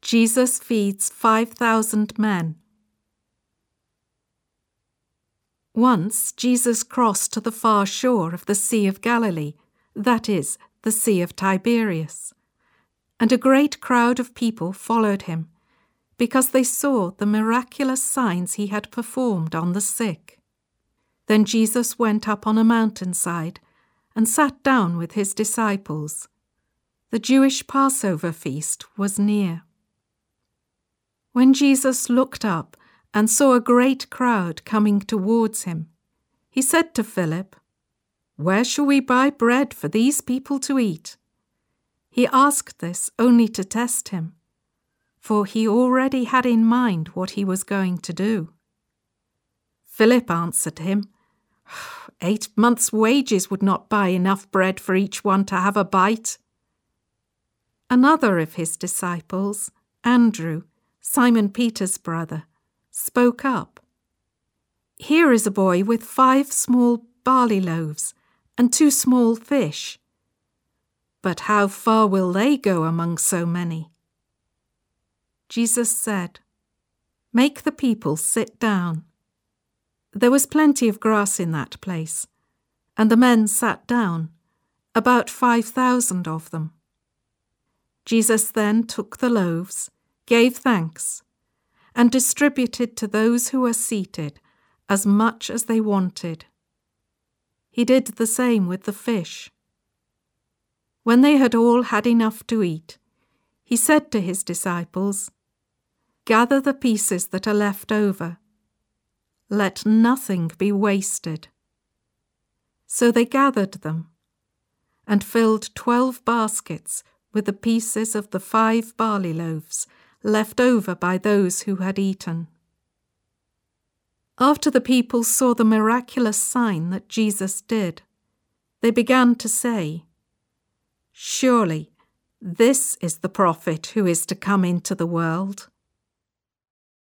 Jesus feeds 5,000 men. Once Jesus crossed to the far shore of the Sea of Galilee, that is, the Sea of Tiberias, and a great crowd of people followed him, because they saw the miraculous signs he had performed on the sick. Then Jesus went up on a mountainside and sat down with his disciples. The Jewish Passover feast was near. When Jesus looked up and saw a great crowd coming towards him, he said to Philip, "Where shall we buy bread for these people to eat?" He asked this only to test him, for he already had in mind what he was going to do. Philip answered him, 8 months' wages would not buy enough bread for each one to have a bite." Another of his disciples, Andrew, Simon Peter's brother, spoke up. "Here is a boy with 5 small barley loaves and 2 small fish. But how far will they go among so many?" Jesus said, "Make the people sit down." There was plenty of grass in that place, and the men sat down, about 5,000 of them. Jesus then took the loaves, gave thanks, and distributed to those who were seated as much as they wanted. He did the same with the fish. When they had all had enough to eat, he said to his disciples, "Gather the pieces that are left over. Let nothing be wasted." So they gathered them and filled 12 baskets with the pieces of the 5 barley loaves left over by those who had eaten. After the people saw the miraculous sign that Jesus did, they began to say, "Surely this is the prophet who is to come into the world."